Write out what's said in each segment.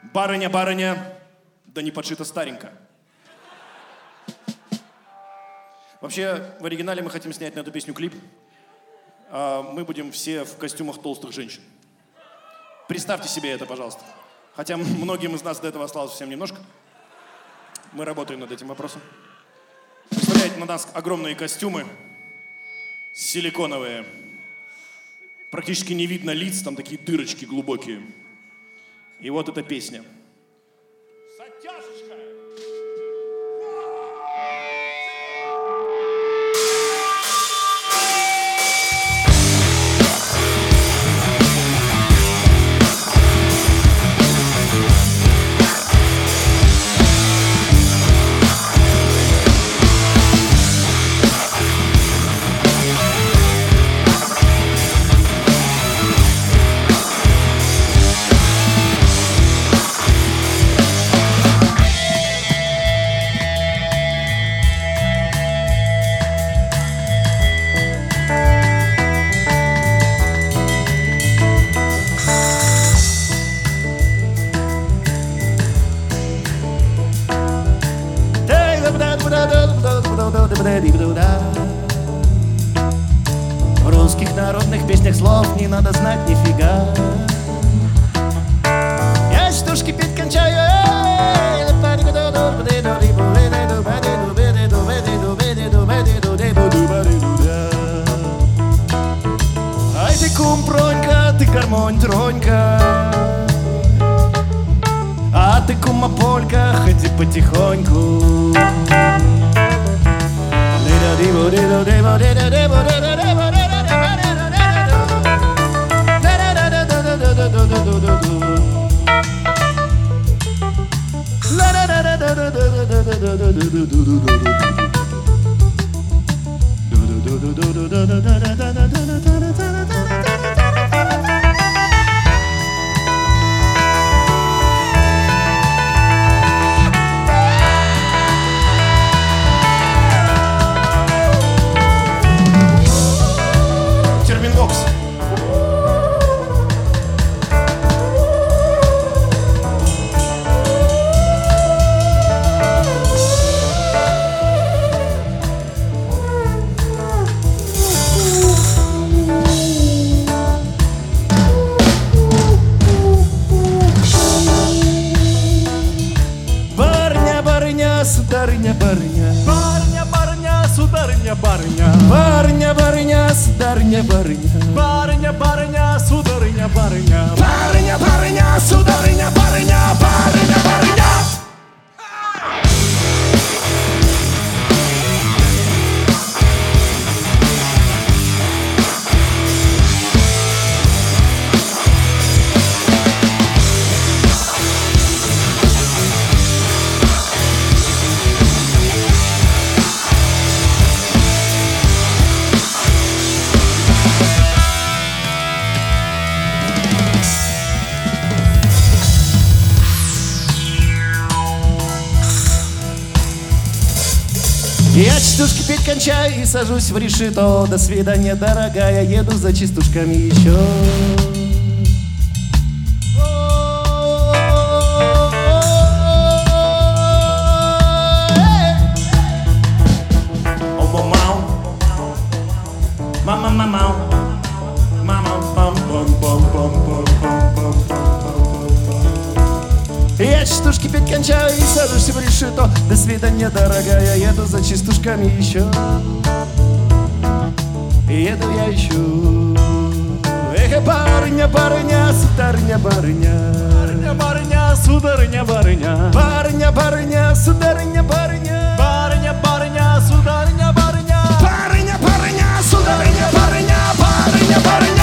Барыня, барыня, да не подшито старенько. Вообще, в оригинале мы хотим снять на эту песню клип. Мы будем все в костюмах толстых женщин. Представьте себе это, пожалуйста. Хотя многим из нас до этого осталось совсем немножко. Мы работаем над этим вопросом. Представляете, на нас огромные костюмы, силиконовые. Практически не видно лиц, там такие дырочки глубокие. И вот эта песня. С оттяжечкой. В русских народных песнях слов не надо знать нифига. Я штушки пить кончаю. Ай ты кум-пронька, ты гармонь тронька, а ты кума-полька, ходи потихоньку. Терминвокс. Барыня, барыня, сударыня, барыня. Барыня, барыня, сударыня, барыня. Барыня, барыня, сударыня, барыня. Барыня, барыня, сударыня, барыня. Барыня, барыня, сударыня, барыня. Барыня, барыня. Я частушки петь кончаю и сажусь в решето. До свидания, дорогая, еду за частушками еще. Я частушки петь кончаю и сажусь в решето. До свидания, дорогая, еду за частушками еще. Еду я еще. Эх, барыня, барыня, сударыня, барыня. Барыня, барыня, сударыня, барыня. Барыня, барыня, сударыня, барыня. Барыня, барыня, сударыня, барыня. Барыня, барыня, сударыня, барыня. Барыня, барыня.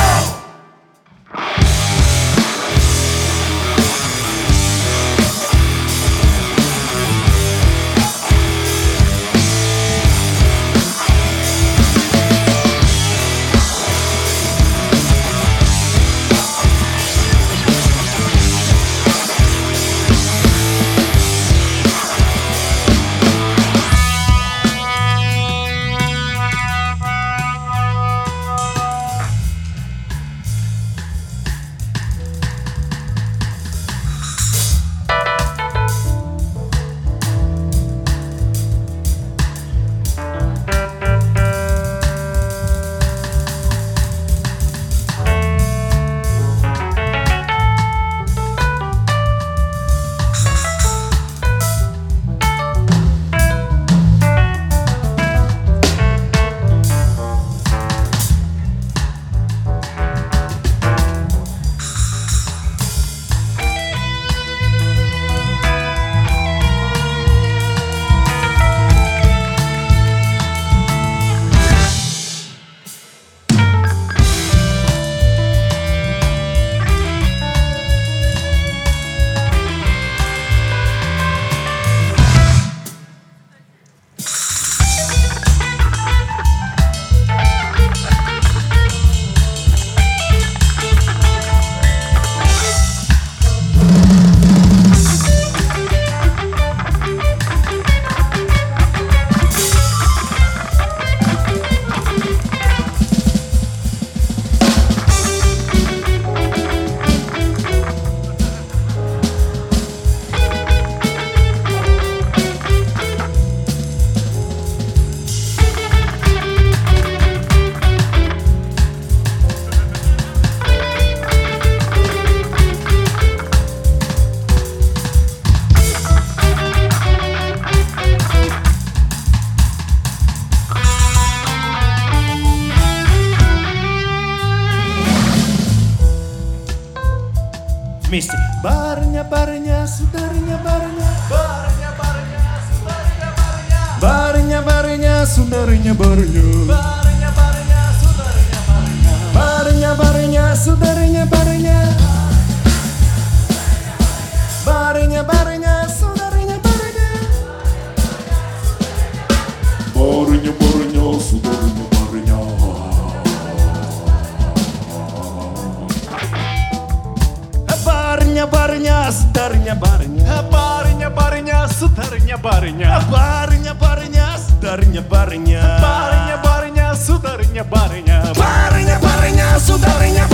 Барыня, барыня, сударыня, барыня. Барыня, барыня, сударыня, барыня. Барыня, барыня, сударыня, барыня. Барыня, барыня, сударыня, барыня. Барыня, барыня, сударыня, барыня. Барыня, барыня, сударыня, барыня. Барыня, барыня, сударыня, барыня. Барыня, барыня, сударыня, барыня. Барыня, барыня, сударыня, барыня. Барыня, барыня, сударыня, барыня. Барыня, барыня, сударыня, барыня. Барыня, барыня, сударыня,